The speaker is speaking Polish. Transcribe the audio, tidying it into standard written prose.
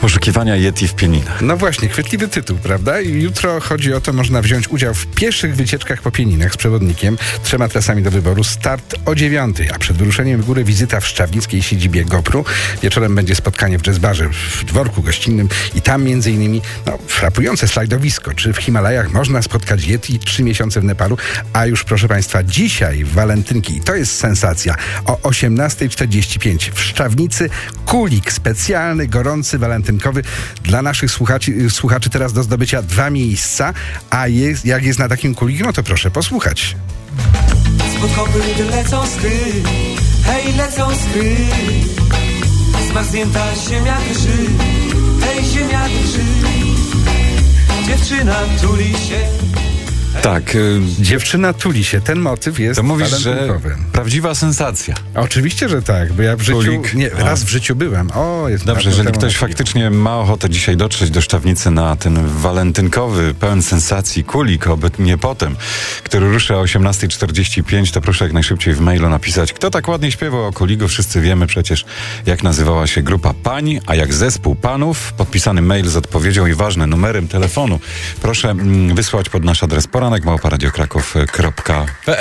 Poszukiwania Yeti w Pieninach. No właśnie, chwytliwy tytuł, prawda? I jutro chodzi o to, można wziąć udział w pieszych wycieczkach po Pieninach z przewodnikiem. 3 trasami do wyboru. Start o 9, a przed wyruszeniem w górę wizyta w szczawnickiej siedzibie GoPro. Wieczorem będzie spotkanie w jazzbarze w dworku gościnnym i tam między innymi frapujące slajdowisko. Czy w Himalajach można spotkać Yeti? 3 miesiące w Nepalu. A już proszę Państwa, dzisiaj w walentynki, i to jest sensacja, o 18:45 w Szczawnicy kulik specjalny, gorący, walentynkowy dla naszych słuchaczy teraz do zdobycia 2 miejsca, a jak jest na takim kuliku, no to proszę posłuchać. Spod kopyt lecą skry, hej, lecą skry. Zmarznięta ziemia drży, hej, ziemia drży. Dziewczyna tuli się. Tak. Dziewczyna tuli się. Ten motyw jest To mówisz, że walentynkowy. prawdziwa sensacja. Oczywiście, że tak, bo ja w życiu, raz w życiu byłem. Dobrze, jeżeli ktoś faktycznie ma ochotę dzisiaj dotrzeć do Szczawnicy na ten walentynkowy, pełen sensacji kulik, oby nie potem, który rusza o 18:45, to proszę jak najszybciej w mailu napisać, kto tak ładnie śpiewał o kuliku. Wszyscy wiemy przecież, jak nazywała się grupa pań, a jak zespół panów. Podpisany mail z odpowiedzią i ważnym numerem telefonu proszę wysłać pod nasz adres poranek@radiokraków.pl.